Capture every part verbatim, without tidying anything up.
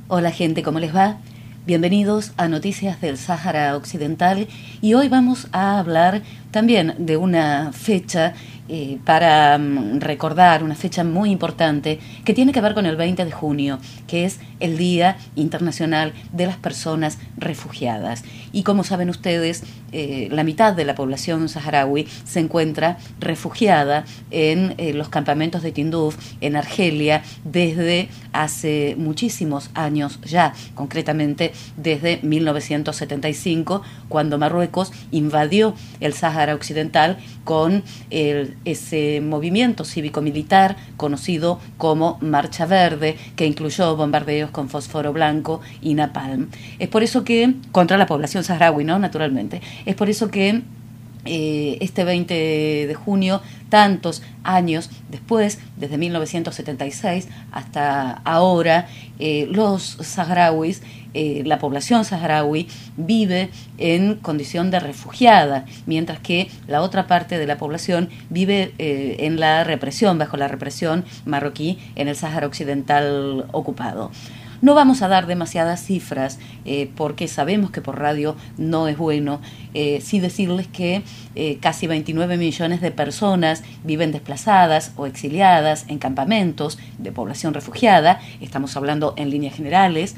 Hola gente, ¿cómo les va? Bienvenidos a Noticias del Sáhara Occidental y hoy vamos a hablar también de una fecha eh, para um, recordar, una fecha muy importante que tiene que ver con el veinte de junio, que es el Día Internacional de las Personas Refugiadas. Y como saben ustedes, eh, la mitad de la población saharaui se encuentra refugiada en eh, los campamentos de Tinduf, en Argelia, desde hace muchísimos años ya, concretamente desde mil novecientos setenta y cinco, cuando Marruecos invadió el Sáhara Occidental con el, ese movimiento cívico-militar conocido como Marcha Verde, que incluyó bombardeos con fósforo blanco y napalm. Es por eso que, contra la población saharaui, ¿no? Naturalmente. Es por eso que eh, este veinte de junio, tantos años después, desde mil novecientos setenta y seis hasta ahora, eh, los saharauis, eh, la población saharaui vive en condición de refugiada, mientras que la otra parte de la población vive eh, en la represión, bajo la represión marroquí en el Sáhara Occidental ocupado. No vamos a dar demasiadas cifras eh, porque sabemos que por radio no es bueno. Eh, sí decirles que eh, casi veintinueve millones de personas viven desplazadas o exiliadas en campamentos de población refugiada, estamos hablando en líneas generales,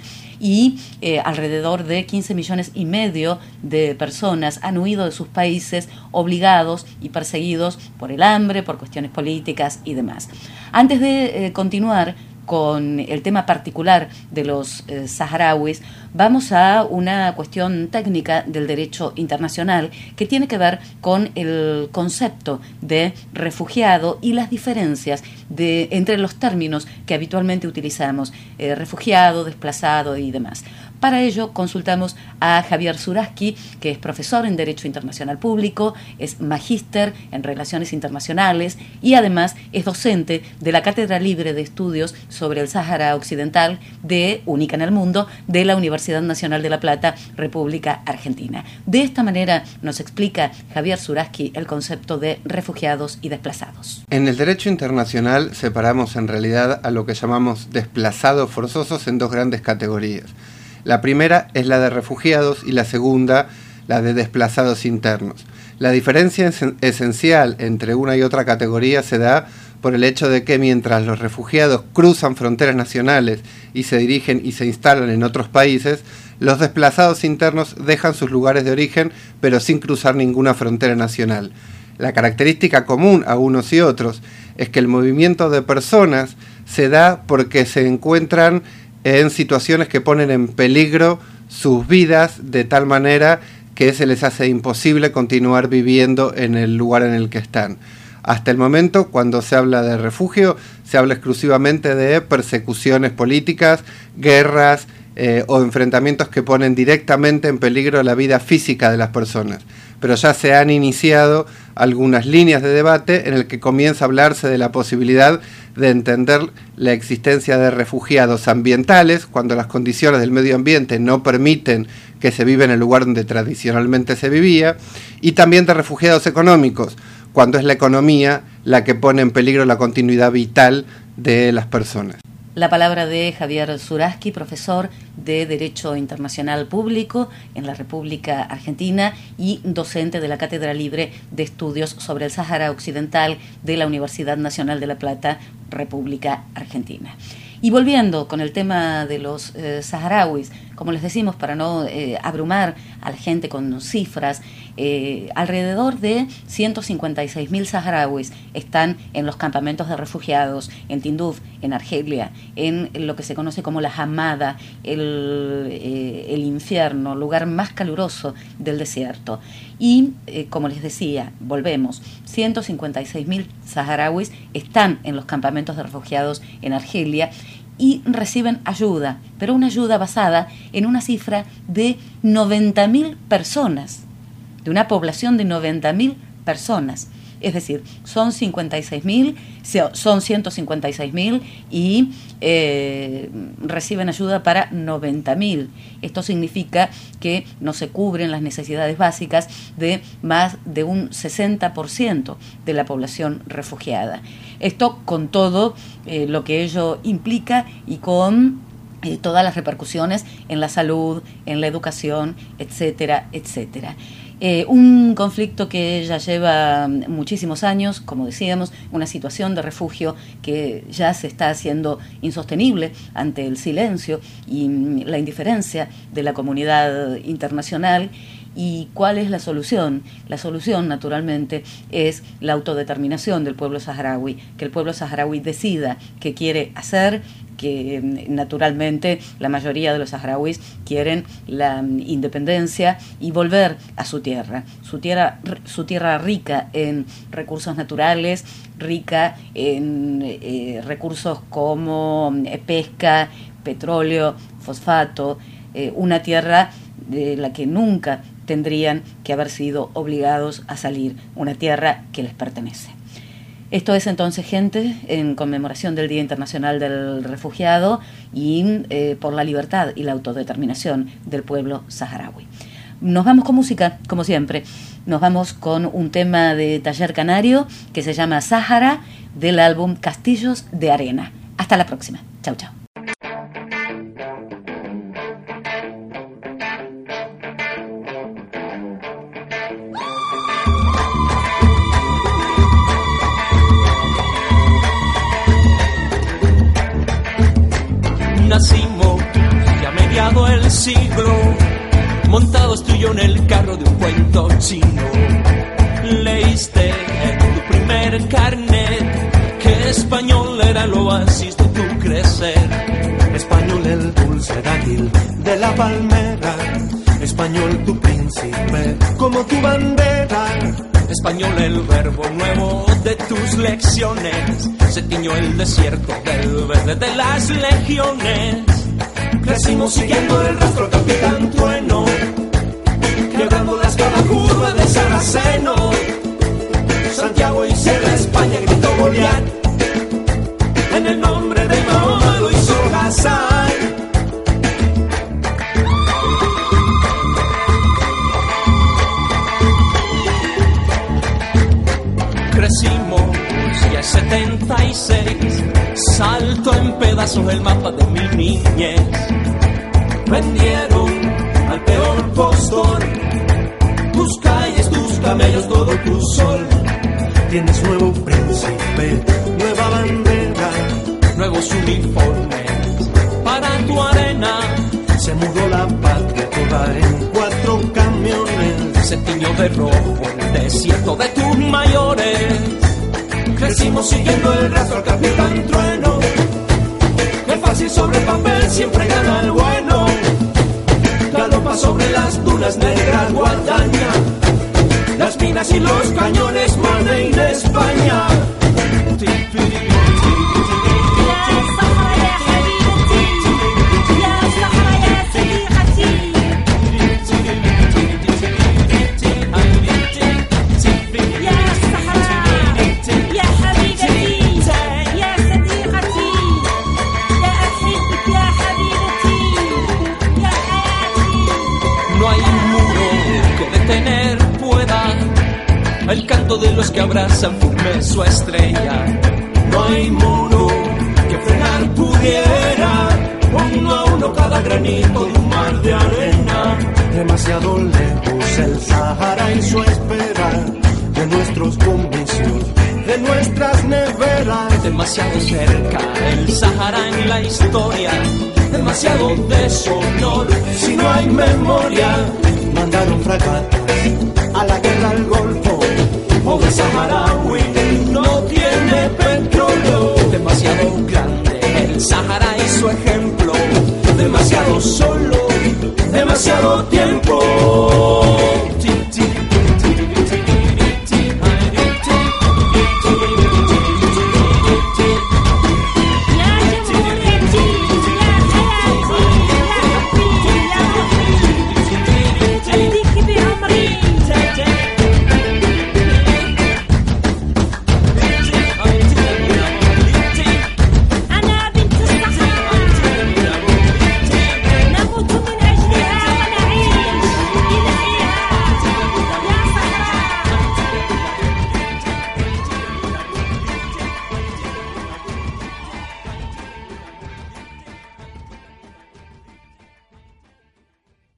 y eh, alrededor de quince millones y medio de personas han huido de sus países obligados y perseguidos por el hambre, por cuestiones políticas y demás. Antes de eh, continuar con el tema particular de los eh, saharauis, vamos a una cuestión técnica del derecho internacional que tiene que ver con el concepto de refugiado y las diferencias de, entre los términos que habitualmente utilizamos, eh, refugiado, desplazado y demás. Para ello consultamos a Javier Zuraski, que es profesor en Derecho Internacional Público, es magíster en Relaciones Internacionales y además es docente de la Cátedra Libre de Estudios sobre el Sáhara Occidental, de única en el mundo, de la Universidad Nacional de La Plata, República Argentina. De esta manera nos explica Javier Zuraski el concepto de refugiados y desplazados. En el derecho internacional separamos en realidad a lo que llamamos desplazados forzosos en dos grandes categorías. La primera es la de refugiados y la segunda la de desplazados internos. La diferencia es esencial entre una y otra categoría se da por el hecho de que mientras los refugiados cruzan fronteras nacionales y se dirigen y se instalan en otros países, los desplazados internos dejan sus lugares de origen pero sin cruzar ninguna frontera nacional. La característica común a unos y otros es que el movimiento de personas se da porque se encuentran en situaciones que ponen en peligro sus vidas de tal manera que se les hace imposible continuar viviendo en el lugar en el que están. Hasta el momento, cuando se habla de refugio, se habla exclusivamente de persecuciones políticas, guerras eh, o enfrentamientos que ponen directamente en peligro la vida física de las personas. Pero ya se han iniciado algunas líneas de debate en el que comienza a hablarse de la posibilidad de entender la existencia de refugiados ambientales, cuando las condiciones del medio ambiente no permiten que se viva en el lugar donde tradicionalmente se vivía, y también de refugiados económicos, cuando es la economía la que pone en peligro la continuidad vital de las personas. La palabra de Javier Zuraski, profesor de Derecho Internacional Público en la República Argentina y docente de la Cátedra Libre de Estudios sobre el Sáhara Occidental de la Universidad Nacional de La Plata, República Argentina. Y volviendo con el tema de los eh, saharauis, como les decimos, para no eh, abrumar a la gente con cifras, eh, alrededor de ciento cincuenta y seis mil saharauis están en los campamentos de refugiados en Tinduf, en Argelia, en lo que se conoce como la Hamada, el, eh, el infierno, lugar más caluroso del desierto. Y, eh, como les decía, volvemos, ciento cincuenta y seis mil saharauis están en los campamentos de refugiados en Argelia y reciben ayuda, pero una ayuda basada en una cifra de noventa mil personas, de una población de noventa mil personas. Es decir, son cincuenta y seis mil, son ciento cincuenta y seis mil y eh, reciben ayuda para noventa mil. Esto significa que no se cubren las necesidades básicas de más de un sesenta por ciento de la población refugiada. Esto con todo eh, lo que ello implica y con eh, todas las repercusiones en la salud, en la educación, etcétera, etcétera. Eh, un conflicto que ya lleva muchísimos años, como decíamos, una situación de refugio que ya se está haciendo insostenible ante el silencio y la indiferencia de la comunidad internacional. ¿Y cuál es la solución? La solución, naturalmente, es la autodeterminación del pueblo saharaui, que el pueblo saharaui decida qué quiere hacer, que naturalmente la mayoría de los saharauis quieren la independencia y volver a su tierra, su tierra, su tierra rica en recursos naturales, rica en eh, recursos como eh, pesca, petróleo, fosfato, eh, una tierra de la que nunca tendrían que haber sido obligados a salir, una tierra que les pertenece. Esto es entonces, gente, en conmemoración del Día Internacional del Refugiado y eh, por la libertad y la autodeterminación del pueblo saharaui. Nos vamos con música, como siempre. Nos vamos con un tema de Taller Canario que se llama Sahara, del álbum Castillos de Arena. Hasta la próxima. Chau, chau. Nacimos ya mediado el siglo, montados tú y yo en el carro de un cuento chino. Leíste en tu primer carnet que español era el oasis de tu crecer. Español el dulce dátil de la palmera, español tu príncipe como tu bandera. Español el verbo nuevo de tus lecciones, se tiñó el desierto del verde de las legiones. Crecimos siguiendo el rastro del Capitán Trueno, quebrando las cada curva del Saraceno. Santiago y Sierra España gritó Goliat, en el nombre de Mahoma lo hizo Hassan. Crecimos ya setenta y seis, salto en pedazos el mapa de mi niñez. Vendieron al peor postor tus calles, tus camellos, todo tu sol. Tienes nuevo príncipe, nueva bandera, nuevos uniformes para tu arena. Se mudó la patria toda en cuatro camiones, se tiñó de rojo el desierto de tus mayores. Crecimos siguiendo el rastro al Capitán Trueno, que fácil sobre el papel siempre gana el bueno. Galopa sobre las dunas negras Guadaña, las minas y los cañones Made in España. El canto de los que abrazan firme su estrella. No hay muro que frenar pudiera, uno a uno cada granito de un mar de arena. Demasiado lejos el Sahara y su espera, de nuestros comicios, de nuestras neveras. Demasiado cerca el Sahara en la historia, demasiado deshonor si no hay memoria. Mandaron fragatas a la guerra al Golfo, pobre saharaui no tiene petróleo. Demasiado grande el Sahara y su ejemplo, demasiado solo